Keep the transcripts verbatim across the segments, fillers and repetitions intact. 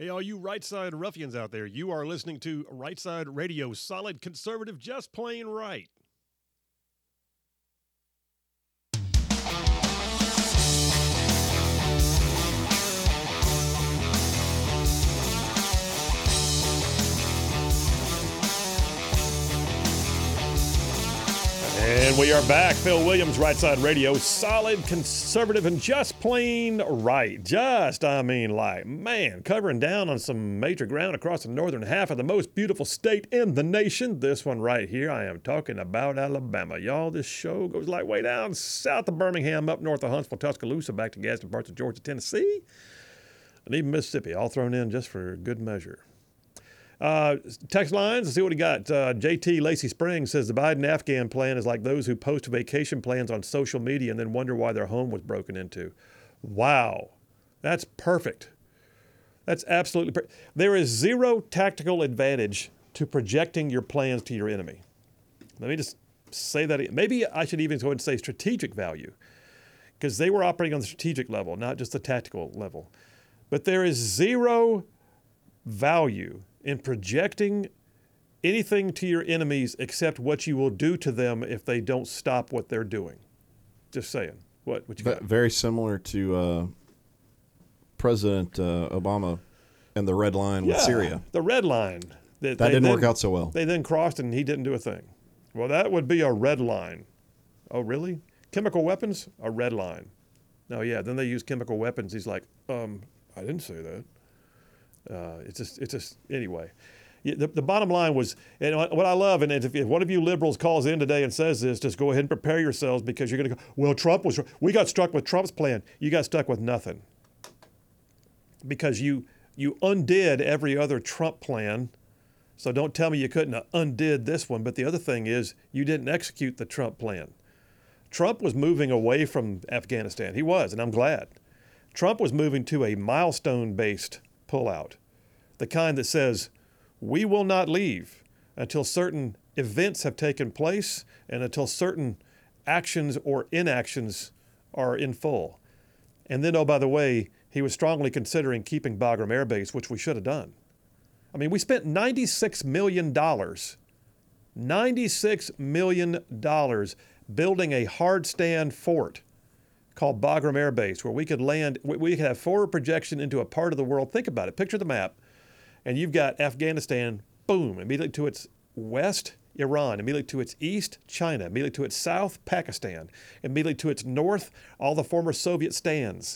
Hey, all you right side ruffians out there, you are listening to Right Side Radio, solid conservative, just plain right. And we are back. Phil Williams, Right Side Radio, solid, conservative, and just plain right. Just, I mean, like, man, covering down on some major ground across the northern half of the most beautiful state in the nation. This one right here, I am talking about Alabama. Y'all, this show goes like way down south of Birmingham, up north of Huntsville, Tuscaloosa, back to Gadsden parts of Georgia, Tennessee, and even Mississippi, all thrown in just for good measure. Uh, text lines, let's see what he got. Uh, J T Lacey Springs says the Biden Afghan plan is like those who post vacation plans on social media and then wonder why their home was broken into. Wow. That's perfect. That's absolutely perfect. There is zero tactical advantage to projecting your plans to your enemy. Let me just say that. Maybe I should even go and say strategic value, because they were operating on the strategic level, not just the tactical level. But there is zero value in projecting anything to your enemies except what you will do to them if they don't stop what they're doing. Just saying. What, what you got? Very similar to uh, President uh, Obama and the red line with yeah, Syria. The red line. That, that didn't then, work out so well. They then crossed and he didn't do a thing. Well, that would be a red line. Oh, really? Chemical weapons? A red line. No, yeah. Then they use chemical weapons. He's like, um, I didn't say that. Uh, it's just, it's just, anyway. The, the bottom line was, and what I love, and if, if one of you liberals calls in today and says this, just go ahead and prepare yourselves, because you're going to go, well, Trump was, we got stuck with Trump's plan. You got stuck with nothing. Because you, you undid every other Trump plan. So don't tell me you couldn't have undid this one. But the other thing is, you didn't execute the Trump plan. Trump was moving away from Afghanistan. He was, and I'm glad. Trump was moving to a milestone-based pullout, the kind that says, we will not leave until certain events have taken place and until certain actions or inactions are in full. And then, oh, by the way, he was strongly considering keeping Bagram Air Base, which we should have done. I mean, we spent ninety-six million dollars, ninety-six million dollars building a hard stand fort called Bagram Air Base, where we could land, we could have forward projection into a part of the world. Think about it. Picture the map. And you've got Afghanistan, boom, immediately to its west, Iran, immediately to its east, China, immediately to its south, Pakistan, immediately to its north, all the former Soviet stands.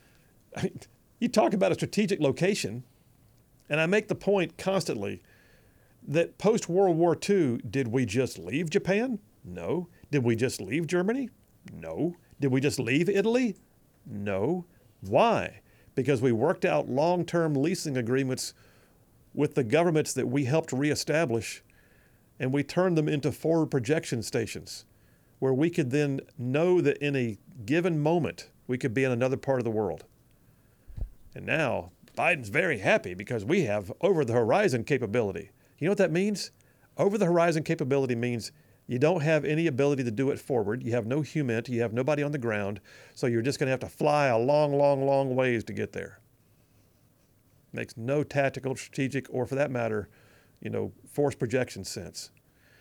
I mean, you talk about a strategic location, and I make the point constantly that post-World War Two, did we just leave Japan? No. Did we just leave Germany? No. Did we just leave Italy? No. Why? Because we worked out long-term leasing agreements with the governments that we helped reestablish, and we turned them into forward projection stations where we could then know that in a given moment we could be in another part of the world. And now Biden's very happy because we have over-the-horizon capability. You know what that means? Over-the-horizon capability means you don't have any ability to do it forward. You have no human. You have nobody on the ground. So you're just going to have to fly a long, long, long ways to get there. Makes no tactical, strategic, or for that matter, you know, force projection sense.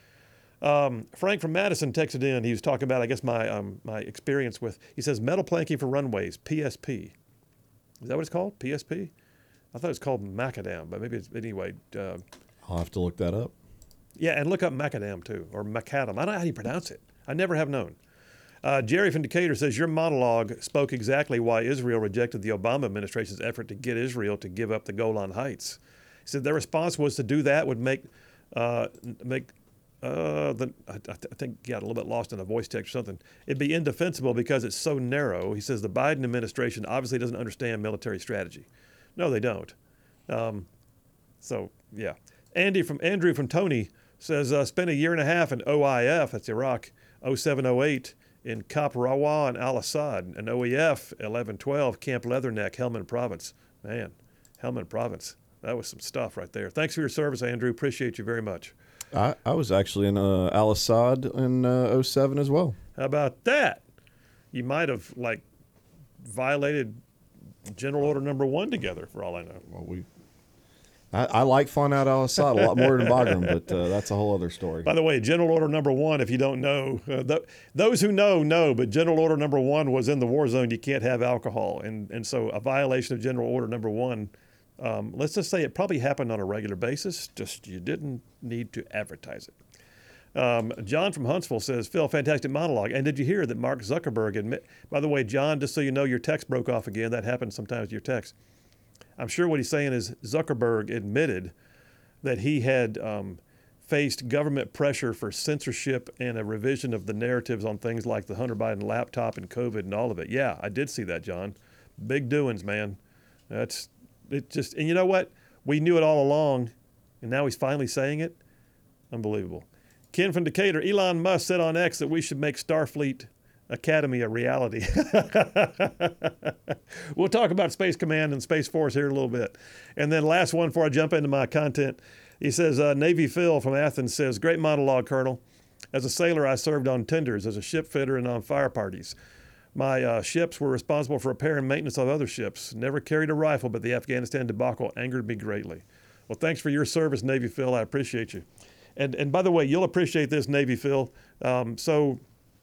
Um, Frank from Madison texted in. He was talking about, I guess, my um, my experience with, he says, metal planking for runways, P S P. Is that what it's called? P S P? I thought it was called macadam, but maybe it's, anyway. Uh, I'll have to look that up. Yeah, and look up macadam too, or macadam. I don't know how you pronounce it. I never have known. Uh, Jerry from Decatur says, your monologue spoke exactly why Israel rejected the Obama administration's effort to get Israel to give up the Golan Heights. He said their response was to do that would make, uh, make uh, the, I, I think he got a little bit lost in a voice text or something. It'd be indefensible because it's so narrow. He says the Biden administration obviously doesn't understand military strategy. No, they don't. Um, so, yeah. Andy from Andrew from Tony says, uh, spent a year and a half in O I F, that's Iraq, oh seven oh eight, in Kap Rawa and Al-Assad, and O E F, eleven twelve, Camp Leatherneck, Helmand Province. Man, Helmand Province. That was some stuff right there. Thanks for your service, Andrew. Appreciate you very much. I, I was actually in uh, Al-Assad in uh, oh seven as well. How about that? You might have, like, violated General Order Number One together, for all I know. Well, we I, I like flying out of Assad a lot more than Bagram, but uh, that's a whole other story. By the way, General Order Number One, if you don't know, uh, th- those who know, know, but General Order Number One was in the war zone, you can't have alcohol. And, and so a violation of General Order Number One, um, let's just say it probably happened on a regular basis, just you didn't need to advertise it. Um, John from Huntsville says, Phil, fantastic monologue. And did you hear that Mark Zuckerberg admit, by the way, John, just so you know, your text broke off again. That happens sometimes to your text. I'm sure what he's saying is Zuckerberg admitted that he had um, faced government pressure for censorship and a revision of the narratives on things like the Hunter Biden laptop and COVID and all of it. Yeah, I did see that, John. Big doings, man. That's it. Just and you know what? We knew it all along, and now he's finally saying it. Unbelievable. Ken from Decatur. Elon Musk said on X that we should make Starfleet Academy a reality. We'll talk about Space Command and Space Force here in a little bit. And then last one before I jump into my content. He says, uh, Navy Phil from Athens says, great monologue, Colonel. As a sailor, I served on tenders as a ship fitter and on fire parties. My uh, ships were responsible for repair and maintenance of other ships. Never carried a rifle, but the Afghanistan debacle angered me greatly. Well, thanks for your service, Navy Phil. I appreciate you. And and by the way, you'll appreciate this, Navy Phil. Um, so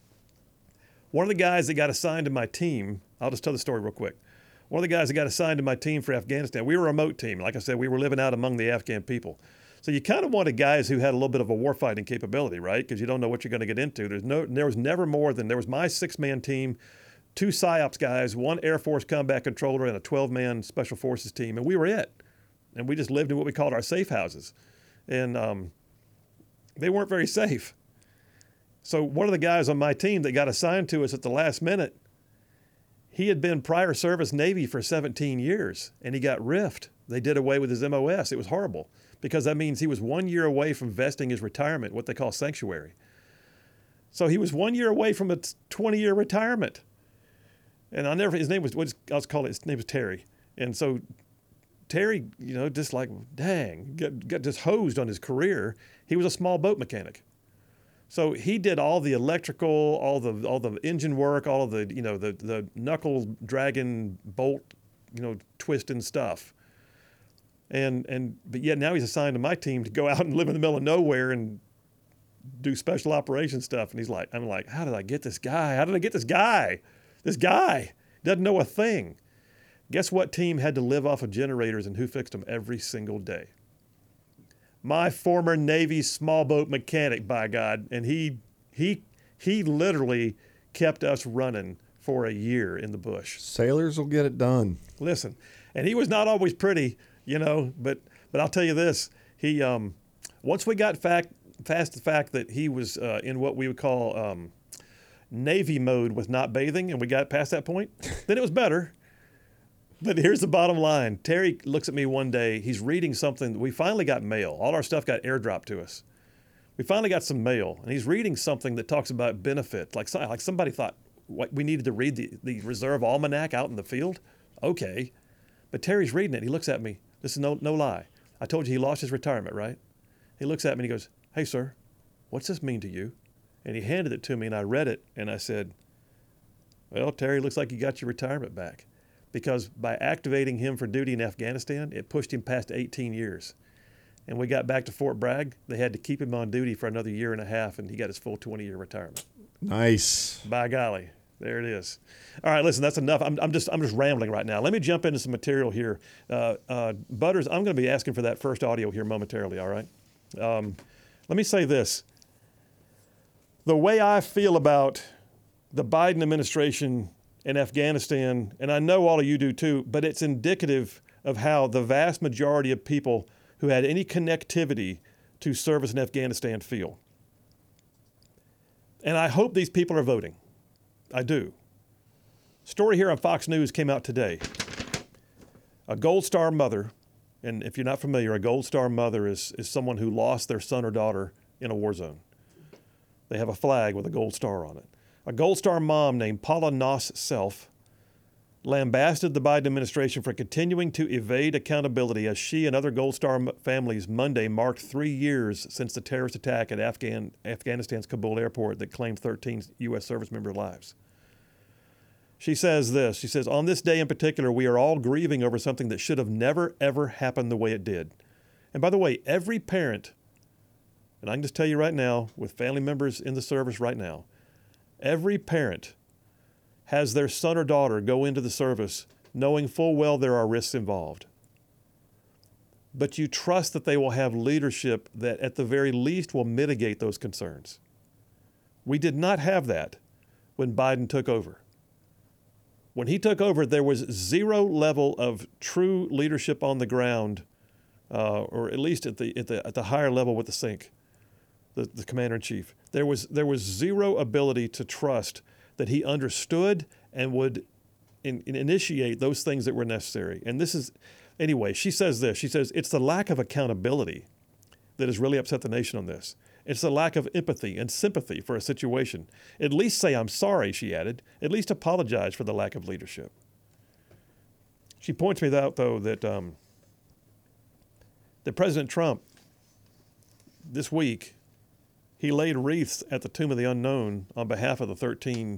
one of the guys that got assigned to my team, I'll just tell the story real quick. One of the guys that got assigned to my team for Afghanistan, we were a remote team. Like I said, we were living out among the Afghan people. So you kind of wanted guys who had a little bit of a warfighting capability, right? Because you don't know what you're going to get into. There's no, there was never more than, there was my six-man team, two PSYOPs guys, one Air Force combat controller, and a twelve-man Special Forces team, and we were it. And we just lived in what we called our safe houses. And um, they weren't very safe. So one of the guys on my team that got assigned to us at the last minute, he had been prior service Navy for seventeen years, and he got riffed. They did away with his M O S. It was horrible because that means he was one year away from vesting his retirement, what they call sanctuary. So he was one year away from a twenty-year retirement. And I never, his name was, what I'll call it, his name was Terry. And so Terry, you know, just like, dang, got, got just hosed on his career. He was a small boat mechanic. So he did all the electrical, all the all the engine work, all of the, you know, the, the knuckle dragging, bolt, you know, twisting stuff. And and but yet now he's assigned to my team to go out and live in the middle of nowhere and do special operations stuff. And he's like, I'm like, how did I get this guy? How did I get this guy? This guy doesn't know a thing. Guess what team had to live off of generators and who fixed them every single day? My former Navy small boat mechanic, by God. And he he he literally kept us running for a year in the bush. Sailors will get it done. Listen, and he was not always pretty, you know, but but I'll tell you this. He um, once we got fact, past the fact that he was uh, in what we would call um, Navy mode with not bathing, and we got past that point, then it was better. But here's the bottom line. Terry looks at me one day. He's reading something. We finally got mail. All our stuff got airdropped to us. We finally got some mail, and he's reading something that talks about benefit. Like, like somebody thought what, we needed to read the, the reserve almanac out in the field. Okay. But Terry's reading it. He looks at me. This is no, no lie. I told you he lost his retirement, right? He looks at me and he goes, hey, sir, what's this mean to you? And he handed it to me, and I read it, and I said, well, Terry, looks like you got your retirement back. Because by activating him for duty in Afghanistan, it pushed him past eighteen years. And we got back to Fort Bragg. They had to keep him on duty for another year and a half, and he got his full twenty-year retirement. Nice. By golly, there it is. All right, listen, that's enough. I'm, I'm just I'm just rambling right now. Let me jump into some material here. Uh, uh, Butters, I'm going to be asking for that first audio here momentarily, all right? Um, let me say this. The way I feel about the Biden administration in Afghanistan, and I know all of you do too, but it's indicative of how the vast majority of people who had any connectivity to service in Afghanistan feel. And I hope these people are voting. I do. Story here on Fox News came out today. A Gold Star mother, and if you're not familiar, a Gold Star mother is, is someone who lost their son or daughter in a war zone. They have a flag with a gold star on it. A Gold Star mom named Paula Noss Self lambasted the Biden administration for continuing to evade accountability as she and other Gold Star families Monday marked three years since the terrorist attack at Afghan, Afghanistan's Kabul airport that claimed thirteen U S service member lives. She says this, she says, on this day in particular, we are all grieving over something that should have never, ever happened the way it did. And by the way, every parent, and I can just tell you right now, with family members in the service right now, every parent has their son or daughter go into the service knowing full well there are risks involved. But you trust that they will have leadership that at the very least will mitigate those concerns. We did not have that when Biden took over. When he took over, there was zero level of true leadership on the ground, uh, or at least at the, at the at the higher level with the sink, the, the commander-in-chief. There was there was zero ability to trust that he understood and would in, in initiate those things that were necessary. And this is, anyway, she says this. She says, it's the lack of accountability that has really upset the nation on this. It's the lack of empathy and sympathy for a situation. At least say, I'm sorry, she added. At least apologize for the lack of leadership. She points me out, though, that, um, that President Trump, this week, he laid wreaths at the Tomb of the Unknown on behalf of the thirteen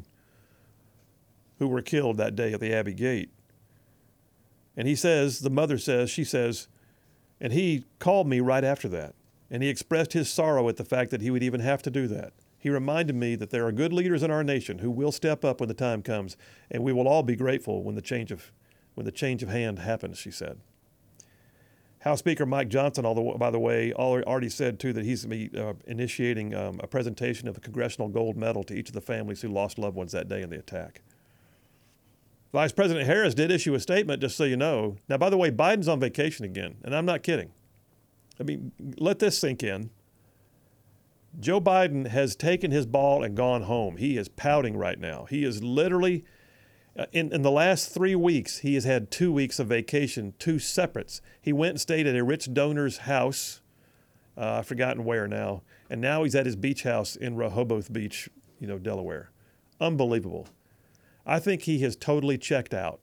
who were killed that day at the Abbey Gate. And he says, the mother says, she says, and he called me right after that. And he expressed his sorrow at the fact that he would even have to do that. He reminded me that there are good leaders in our nation who will step up when the time comes, and we will all be grateful when the change of, when the change of hand happens, she said. House Speaker Mike Johnson, although, by the way, already said, too, that he's going to be uh, initiating um, a presentation of the Congressional Gold Medal to each of the families who lost loved ones that day in the attack. Vice President Harris did issue a statement, just so you know. Now, by the way, Biden's on vacation again, and I'm not kidding. I mean, let this sink in. Joe Biden has taken his ball and gone home. He is pouting right now. He is literally, uh, in, in the last three weeks, he has had two weeks of vacation, two separates. He went and stayed at a rich donor's house. Uh, I've forgotten where now. And now he's at his beach house in Rehoboth Beach, you know, Delaware. Unbelievable. I think he has totally checked out.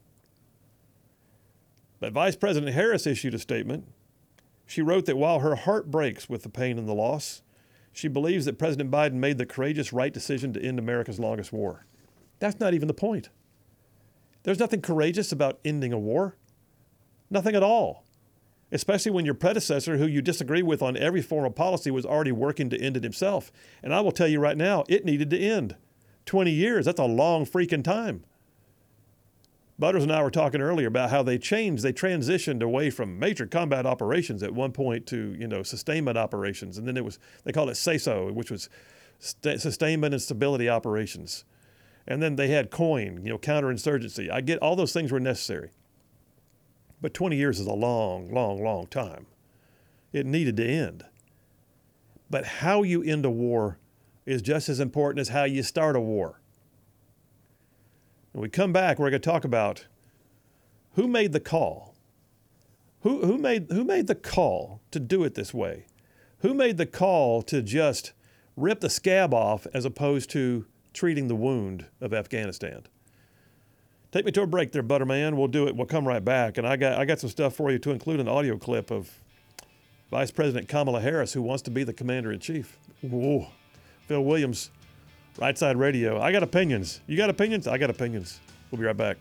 But Vice President Harris issued a statement. She wrote that while her heart breaks with the pain and the loss, she believes that President Biden made the courageous right decision to end America's longest war. That's not even the point. There's nothing courageous about ending a war. Nothing at all. Especially when your predecessor, who you disagree with on every foreign policy, was already working to end it himself. And I will tell you right now, it needed to end. twenty years, that's a long freaking time. Butters and I were talking earlier about how they changed, they transitioned away from major combat operations at one point to, you know, sustainment operations. And then it was, they called it S A S O, which was st- sustainment and stability operations. And then they had COIN, you know, counterinsurgency. I get all those things were necessary. But twenty years is a long, long, long time. It needed to end. But how you end a war is just as important as how you start a war. When we come back, we're going to talk about who made the call. Who, who, made, who made the call to do it this way? Who made the call to just rip the scab off as opposed to treating the wound of Afghanistan? Take me to a break there, Butterman. We'll do it. We'll come right back. And I got, I got some stuff for you to include an audio clip of Vice President Kamala Harris, who wants to be the commander-in-chief. Whoa. Phil Williams, Right Side Radio. I got opinions. You got opinions? I got opinions. We'll be right back.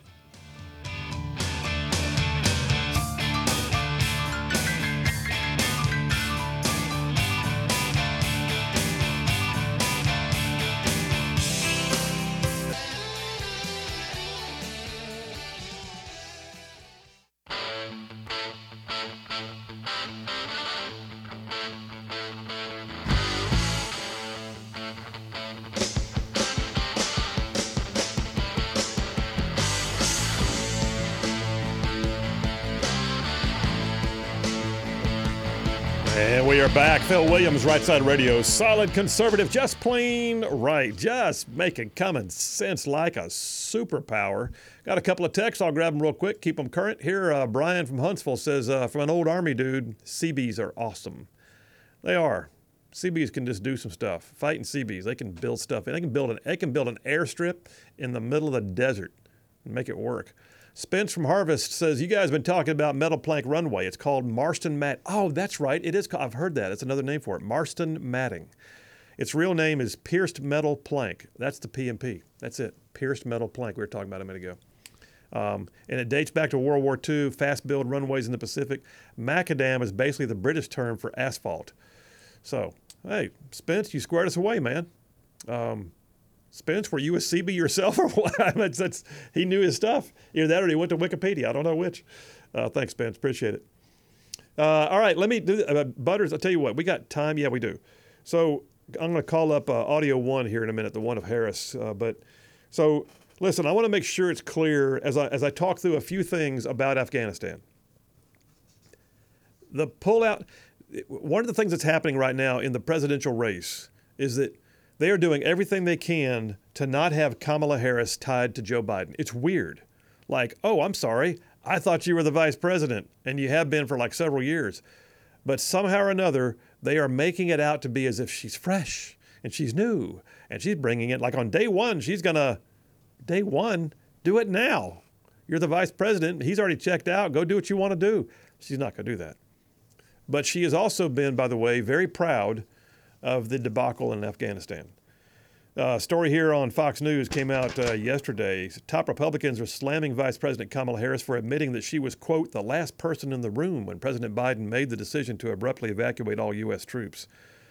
And we are back. Phil Williams, Right Side Radio. Solid conservative, just plain right. Just making common sense like a superpower. Got a couple of texts. I'll grab them real quick, keep them current. Here, uh, Brian from Huntsville says, uh, from an old Army dude, C Bs are awesome. They are. C Bs can just do some stuff. Fighting C Bs, they can build stuff. They can build an, they can build an airstrip in the middle of the desert and make it work. Spence from Harvest says, you guys have been talking about metal plank runway. It's called Marston Mat. Oh, that's right. It is. I've heard that. It's another name for it. Marston Matting. Its real name is Pierced Metal Plank. That's the P M P. That's it. Pierced Metal Plank we were talking about a minute ago. Um, and it dates back to World War Two, fast build runways in the Pacific. Macadam is basically the British term for asphalt. So, hey, Spence, you squared us away, man. Um, Spence, were you a C B yourself or what? I mean, that's, he knew his stuff. Either that or he went to Wikipedia. I don't know which. Uh, thanks, Spence. Appreciate it. Uh, all right, let me do uh, Butters. I'll tell you what, we got time. Yeah, we do. So I'm going to call up uh, audio one here in a minute, the one of Harris. Uh, but so listen, I want to make sure it's clear as I as I talk through a few things about Afghanistan. The pullout. One of the things that's happening right now in the presidential race is that they are doing everything they can to not have Kamala Harris tied to Joe Biden. It's weird. Like, oh, I'm sorry. I thought you were the vice president, and you have been for like several years. But somehow or another, they are making it out to be as if she's fresh and she's new and she's bringing it. Like on day one, she's going to, day one, do it now. You're the vice president. He's already checked out. Go do what you want to do. She's not going to do that. But she has also been, by the way, very proud of the debacle in Afghanistan. A uh, story here on Fox News came out uh, yesterday. Top Republicans are slamming Vice President Kamala Harris for admitting that she was, quote, the last person in the room when President Biden made the decision to abruptly evacuate all U S troops.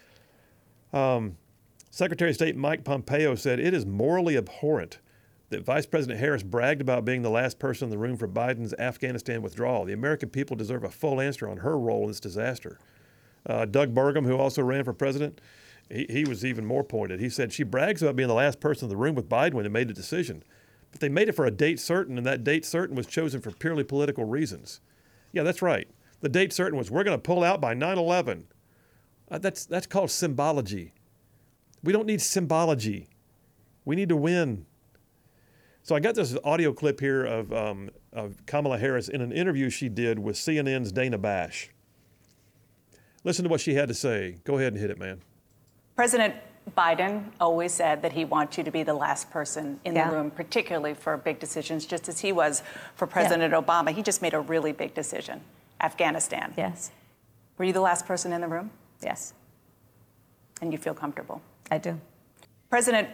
Um, Secretary of State Mike Pompeo said it is morally abhorrent that Vice President Harris bragged about being the last person in the room for Biden's Afghanistan withdrawal. The American people deserve a full answer on her role in this disaster. Uh, Doug Burgum, who also ran for president, he, he was even more pointed. He said she brags about being the last person in the room with Biden when they made the decision. But they made it for a date certain, and that date certain was chosen for purely political reasons. Yeah, that's right. The date certain was we're going to pull out by nine eleven. Uh, that's, that's called symbology. We don't need symbology. We need to win. So I got this audio clip here of, um, of Kamala Harris in an interview she did with C N N's Dana Bash. Listen to what she had to say. Go ahead and hit it, man. President Biden always said that he wants you to be the last person in yeah. the room, particularly for big decisions, just as he was for President yeah. Obama. He just made a really big decision, Afghanistan. Yes. Were you the last person in the room? Yes. And you feel comfortable? I do. President.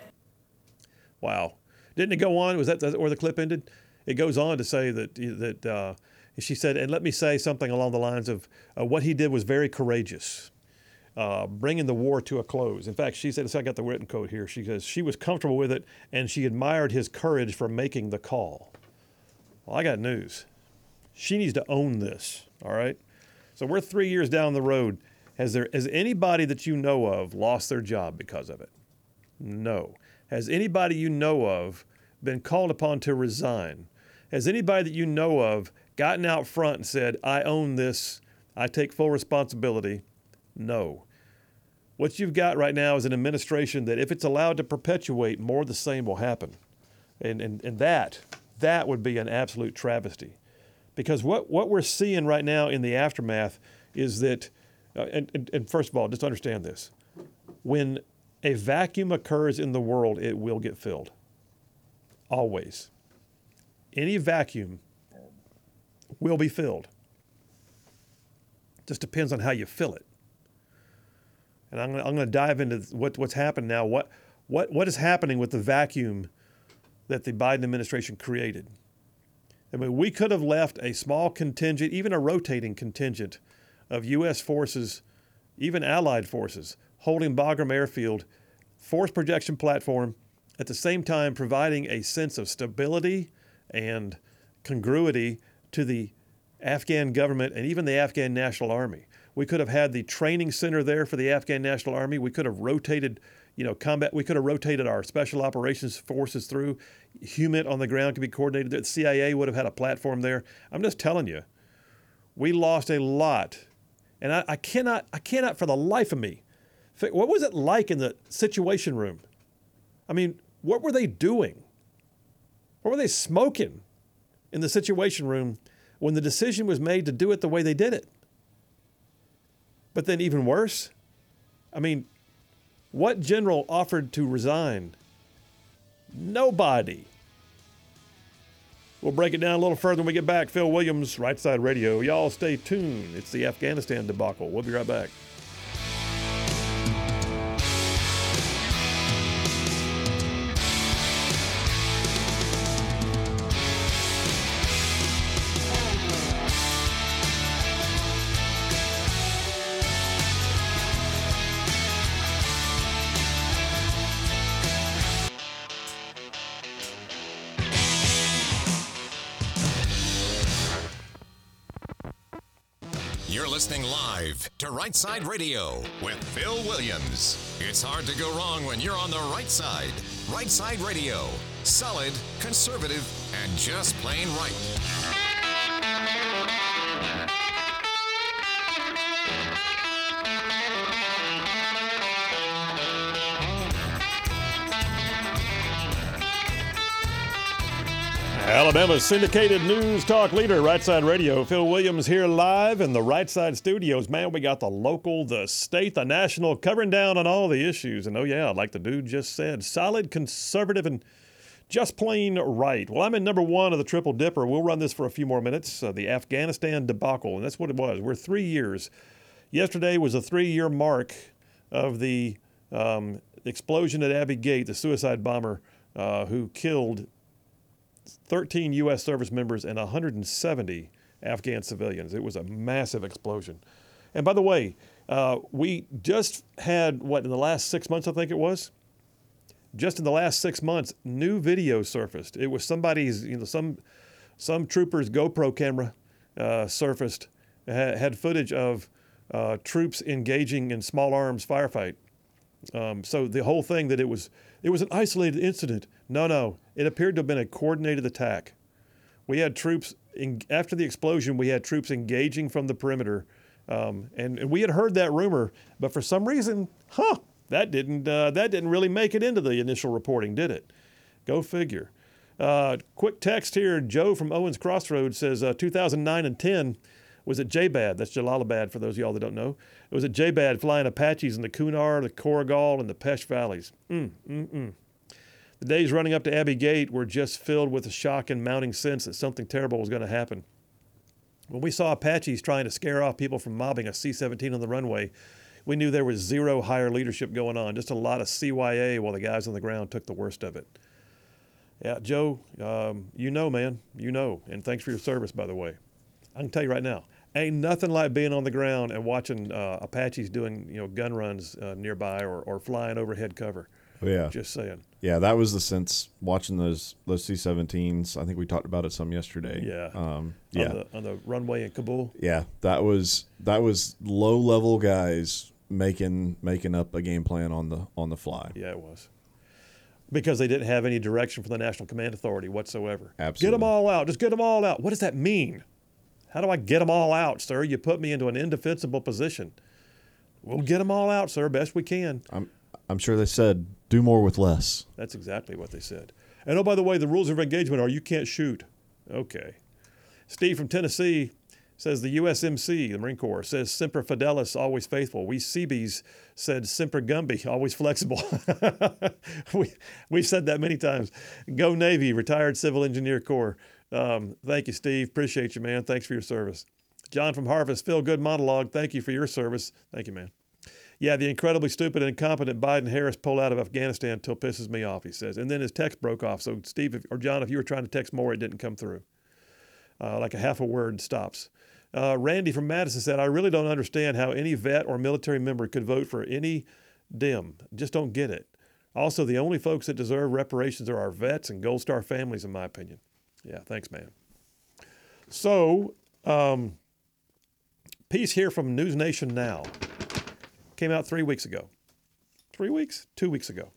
Wow. Didn't it go on? Was that where the clip ended? It goes on to say that, that uh, she said, and let me say something along the lines of uh, what he did was very courageous, uh, bringing the war to a close. In fact, she said, so I got the written quote here. She says she was comfortable with it, and she admired his courage for making the call. Well, I got news. She needs to own this, all right? So we're three years down the road. Has there has anybody that you know of lost their job because of it? No. Has anybody you know of been called upon to resign? Has anybody that you know of gotten out front and said, I own this, I take full responsibility? No. What you've got right now is an administration that if it's allowed to perpetuate, more of the same will happen. And, and, and that, that would be an absolute travesty. Because what, what we're seeing right now in the aftermath is that, uh, and, and, and first of all, just understand this. When a vacuum occurs in the world, it will get filled. Always. Any vacuum will be filled. Just depends on how you fill it. And I'm going I'm to dive into what, what's happened now. What, what, what is happening with the vacuum that the Biden administration created? I mean, we could have left a small contingent, even a rotating contingent of U S forces, even allied forces, holding Bagram Airfield, force projection platform, at the same time providing a sense of stability and congruity to the Afghan government and even the Afghan National Army. We could have had the training center there for the Afghan National Army. We could have rotated, you know, combat. We could have rotated our special operations forces through. HUMINT on the ground could be coordinated. The C I A would have had a platform there. I'm just telling you, we lost a lot. And I, I cannot, I cannot for the life of me, what was it like in the Situation Room? I mean, what were they doing? What were they smoking in the Situation Room when the decision was made to do it the way they did it? But then even worse, I mean, what general offered to resign? Nobody. We'll break it down a little further when we get back. Phil Williams, Right Side Radio. Y'all stay tuned. It's the Afghanistan debacle. We'll be right back. listening live to Right Side Radio with Phil Williams. It's hard to go wrong when you're on the right side. Right Side Radio. Solid, conservative, and just plain right. Alabama's syndicated news talk leader, Right Side Radio. Phil Williams here live in the Right Side studios. Man, we got the local, the state, the national, covering down on all the issues. And oh yeah, like the dude just said, solid, conservative, and just plain right. Well, I'm in number one of the Triple Dipper. We'll run this for a few more minutes. Uh, the Afghanistan debacle, and that's what it was. We're three years. Yesterday was a three-year mark of the um, explosion at Abbey Gate, the suicide bomber uh, who killed thirteen U S service members and one hundred seventy Afghan civilians. It was a massive explosion. And by the way, uh, we just had, what, in the last six months, I think it was? Just in the last six months, new video surfaced. It was somebody's, you know, some some trooper's GoPro camera uh, surfaced, ha- had footage of uh, troops engaging in small arms firefight. Um, so the whole thing that it was it was an isolated incident. No, no, it appeared to have been a coordinated attack. We had troops in, after the explosion. We had troops engaging from the perimeter, um, and, and we had heard that rumor, but for some reason, huh? That didn't uh, that didn't really make it into the initial reporting, did it? Go figure. Uh, quick text here. Joe from Owens Crossroads says uh, two thousand nine and ten was at J BAD. That's Jalalabad for those of y'all that don't know. It was at J BAD flying Apaches in the Kunar, the Korengal, and the Pesh valleys. Mm, mm, mm. The days running up to Abbey Gate were just filled with a shock and mounting sense that something terrible was going to happen. When we saw Apaches trying to scare off people from mobbing a C seventeen on the runway, we knew there was zero higher leadership going on, just a lot of C Y A while the guys on the ground took the worst of it. Yeah, Joe, um, you know, man, you know, and thanks for your service, by the way. I can tell you right now, ain't nothing like being on the ground and watching uh, Apaches doing, you know, gun runs uh, nearby or, or flying overhead cover. Yeah. Just saying. Yeah, that was the sense watching those those C seventeens. I think we talked about it some yesterday. Yeah. Um, yeah. On the, on the runway in Kabul. Yeah, that was that was low level guys making making up a game plan on the on the fly. Yeah, it was. Because they didn't have any direction from the National Command Authority whatsoever. Absolutely. Get them all out. Just get them all out. What does that mean? How do I get them all out, sir? You put me into an indefensible position. We'll get them all out, sir, best we can. I'm I'm sure they said do more with less. That's exactly what they said. And oh, by the way, the rules of engagement are you can't shoot. Okay. Steve from Tennessee says the U S M C, the Marine Corps, says Semper Fidelis, always faithful. We Seabees said Semper Gumby, always flexible. we, we've said that many times. Go Navy, retired Civil Engineer Corps. Um, thank you, Steve. Appreciate you, man. Thanks for your service. John from Harvest, Phil, good monologue. Thank you for your service. Thank you, man. Yeah, the incredibly stupid and incompetent Biden-Harris pull out of Afghanistan until pisses me off, he says. And then his text broke off. So, Steve, if, or John, if you were trying to text more, it didn't come through. Uh, like a half a word stops. Uh, Randy from Madison said, I really don't understand how any vet or military member could vote for any Dem. Just don't get it. Also, the only folks that deserve reparations are our vets and Gold Star families, in my opinion. Yeah, thanks, man. So, um, piece here from News Nation Now. Came out three weeks ago. Three weeks? Two weeks ago.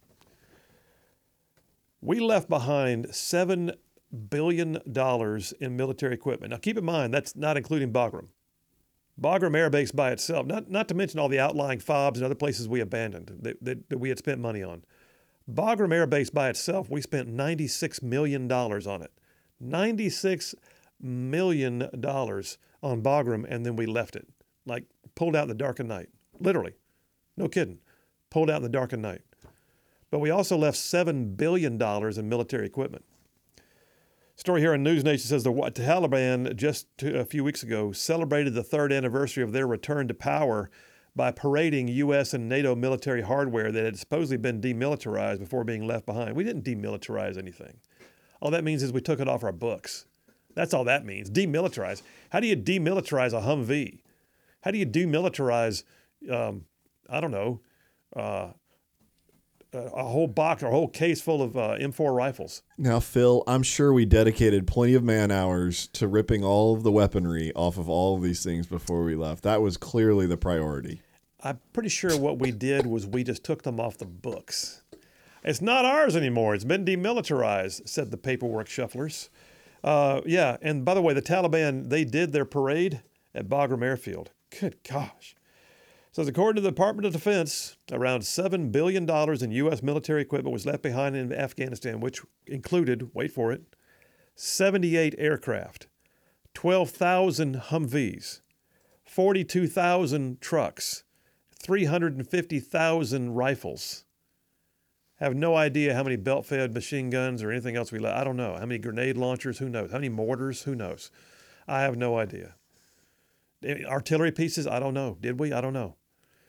We left behind seven billion dollars in military equipment. Now, keep in mind, that's not including Bagram. Bagram Air Base by itself, not, not to mention all the outlying FOBs and other places we abandoned that, that, that we had spent money on. Bagram Air Base by itself, we spent ninety-six million dollars on it. ninety-six million dollars on Bagram, and then we left it. Like, pulled out in the dark of night. Literally. No kidding. Pulled out in the dark of night. But we also left seven billion dollars in military equipment. Story here on News Nation says the Taliban just a few weeks ago celebrated the third anniversary of their return to power by parading U S and NATO military hardware that had supposedly been demilitarized before being left behind. We didn't demilitarize anything. All that means is we took it off our books. That's all that means. Demilitarize. How do you demilitarize a Humvee? How do you demilitarize, um, I don't know, uh, a, a whole box or a whole case full of uh, M four rifles. Now, Phil, I'm sure we dedicated plenty of man hours to ripping all of the weaponry off of all of these things before we left. That was clearly the priority. I'm pretty sure what we did was we just took them off the books. It's not ours anymore. It's been demilitarized, said the paperwork shufflers. Uh, yeah, and by the way, the Taliban, they did their parade at Bagram Airfield. Good gosh. So according to the Department of Defense, around seven billion dollars in U S military equipment was left behind in Afghanistan, which included, wait for it, seventy-eight aircraft, twelve thousand Humvees, forty-two thousand trucks, three hundred fifty thousand rifles. Have no idea how many belt-fed machine guns or anything else we left. I don't know. How many grenade launchers? Who knows? How many mortars? Who knows? I have no idea. Artillery pieces? I don't know. Did we? I don't know.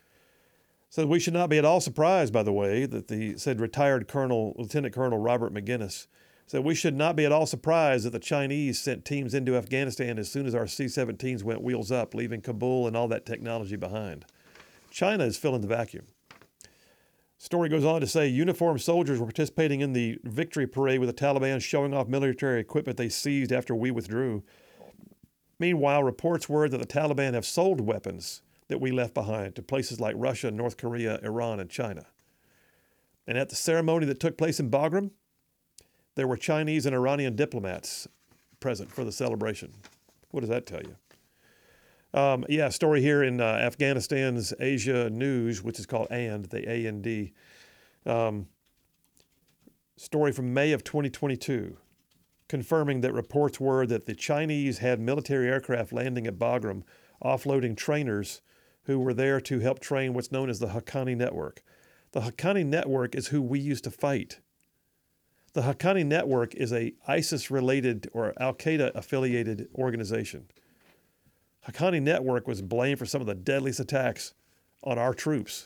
So we should not be at all surprised, by the way, that the said retired Colonel, Lieutenant Colonel Robert McGinnis said we should not be at all surprised that the Chinese sent teams into Afghanistan as soon as our C seventeens went wheels up, leaving Kabul and all that technology behind. China is filling the vacuum. Story goes on to say uniformed soldiers were participating in the victory parade with the Taliban showing off military equipment they seized after we withdrew. Meanwhile, reports were that the Taliban have sold weapons that we left behind to places like Russia, North Korea, Iran, and China. And at the ceremony that took place in Bagram, there were Chinese and Iranian diplomats present for the celebration. What does that tell you? Um, yeah, story here in uh, Afghanistan's Asia News, which is called AND, the A N D. Um, story from May of twenty twenty-two, confirming that reports were that the Chinese had military aircraft landing at Bagram, offloading trainers who were there to help train what's known as the Haqqani Network. The Haqqani Network is who we used to fight. The Haqqani Network is a ISIS-related or Al-Qaeda-affiliated organization. Haqqani Network was blamed for some of the deadliest attacks on our troops.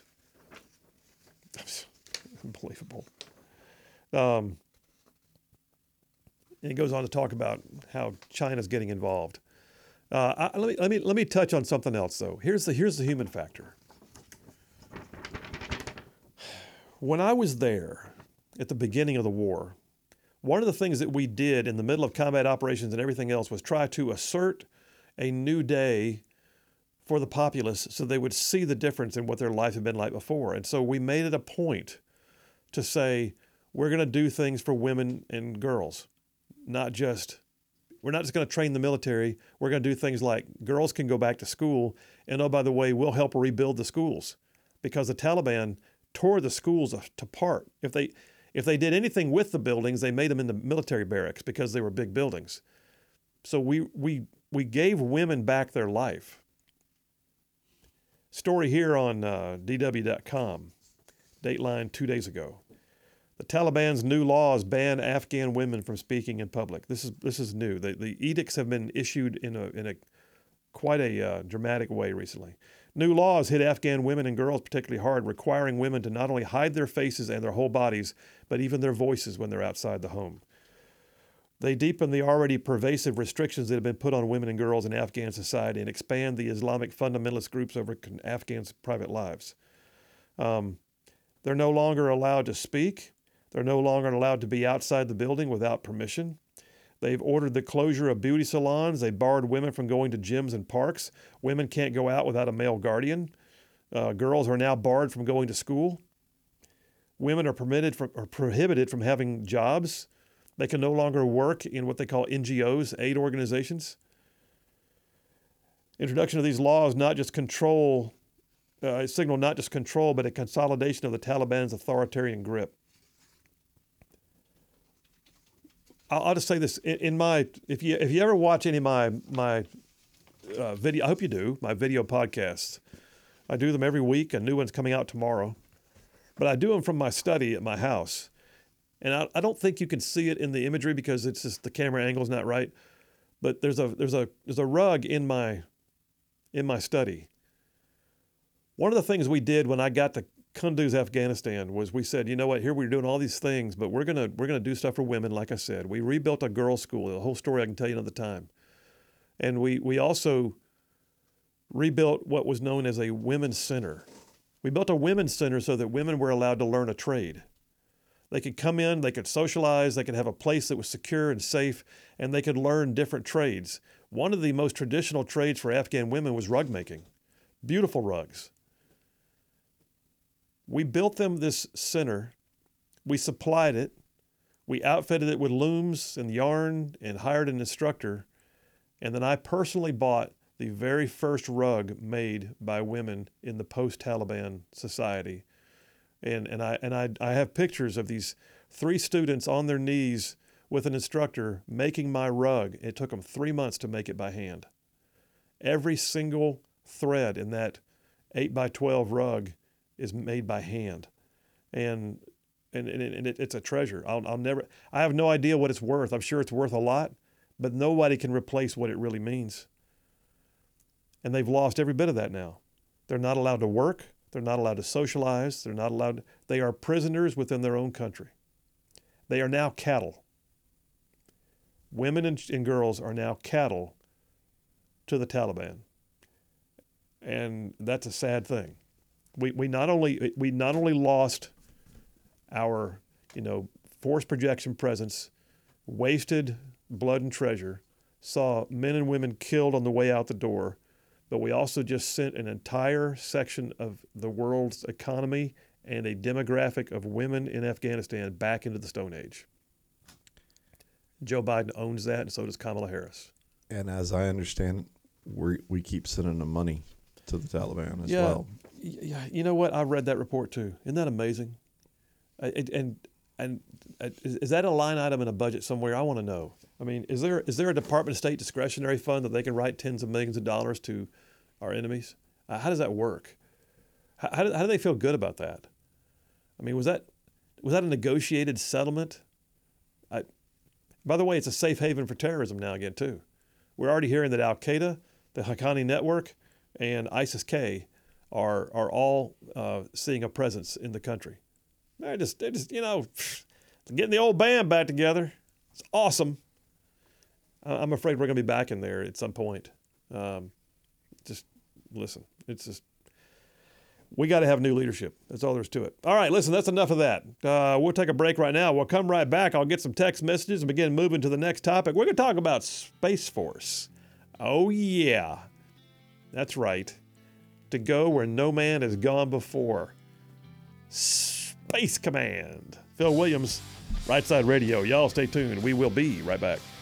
Unbelievable. Um, and he goes on to talk about how China's getting involved. Uh, I, let me let me let me touch on something else though. Here's the here's the human factor. When I was there at the beginning of the war, one of the things that we did in the middle of combat operations and everything else was try to assert a new day for the populace so they would see the difference in what their life had been like before. And so we made it a point to say, we're going to do things for women and girls, not just, we're not just going to train the military. We're going to do things like girls can go back to school. And oh, by the way, we'll help rebuild the schools because the Taliban tore the schools apart. If they, if they did anything with the buildings, they made them into military barracks because they were big buildings. So we, we, we gave women back their life. Story here on uh, D W dot com, Dateline two days ago. The Taliban's new laws ban Afghan women from speaking in public. This is this is new. The, the edicts have been issued in a in a quite a uh, dramatic way recently. New laws hit Afghan women and girls particularly hard, requiring women to not only hide their faces and their whole bodies, but even their voices when they're outside the home. They deepen the already pervasive restrictions that have been put on women and girls in Afghan society and expand the Islamic fundamentalist groups over Afghans' private lives. Um, they're no longer allowed to speak. They're no longer allowed to be outside the building without permission. They've ordered the closure of beauty salons. They barred women from going to gyms and parks. Women can't go out without a male guardian. Uh, girls are now barred from going to school. Women are permitted from, or prohibited from having jobs. They can no longer work in what they call N G Os, aid organizations. Introduction of these laws not just control, uh, signal not just control, but a consolidation of the Taliban's authoritarian grip. I'll, I'll just say this in, in my if you if you ever watch any of my my uh, video, I hope you do my video podcasts. I do them every week. A new one's coming out tomorrow, but I do them from my study at my house. And I, I don't think you can see it in the imagery because it's just the camera angle's not right. But there's a there's a there's a rug in my in my study. One of the things we did when I got to Kunduz, Afghanistan, was we said, you know what, here we're doing all these things, but we're gonna we're gonna do stuff for women. Like I said, we rebuilt a girls' school. The whole story I can tell you another time. And we we also rebuilt what was known as a women's center, We built a women's center so that women were allowed to learn a trade. They could come in, they could socialize, they could have a place that was secure and safe, and they could learn different trades. One of the most traditional trades for Afghan women was rug making. Beautiful rugs. We built them this center. We supplied it. We outfitted it with looms and yarn and hired an instructor. And then I personally bought the very first rug made by women in the post-Taliban society. And, and, I, and I, I have pictures of these three students on their knees with an instructor making my rug. It took them three months to make it by hand. Every single thread in that eight by twelve rug is made by hand. And, and, and, and it, it's a treasure. I'll, I'll never, I have no idea what it's worth. I'm sure it's worth a lot, but nobody can replace what it really means. And they've lost every bit of that now. They're not allowed to work. They're not allowed to socialize. They're not allowed to, they are prisoners within their own country. They are now cattle. Women and, and girls are now cattle to the Taliban. And that's a sad thing. We, we not only we not only lost our, you know, force projection presence, wasted blood and treasure, saw men and women killed on the way out the door, but we also just sent an entire section of the world's economy and a demographic of women in Afghanistan back into the Stone Age. Joe Biden owns that, and so does Kamala Harris. And as I understand, we we keep sending them money to the Taliban as yeah, well. Yeah, you know what? I read that report too. Isn't that amazing? Uh, it, and and uh, is, is that a line item in a budget somewhere? I want to know. I mean, is there is there a Department of State discretionary fund that they can write tens of millions of dollars to our enemies? Uh, how does that work? How, how, do, how do they feel good about that? I mean, was that was that a negotiated settlement? I, by the way, it's a safe haven for terrorism now again too. We're already hearing that Al Qaeda, the Haqqani network, and ISIS-K are are all uh, seeing a presence in the country. They're just they're just you know getting the old band back together. It's awesome. I'm afraid we're going to be back in there at some point. Um, just listen, it's just, we got to have new leadership. That's all there is to it. All right, listen, that's enough of that. Uh, we'll take a break right now. We'll come right back. I'll get some text messages and begin moving to the next topic. We're going to talk about Space Force. Oh, yeah. That's right. To go where no man has gone before. Space Command. Phil Williams, Right Side Radio. Y'all stay tuned. We will be right back.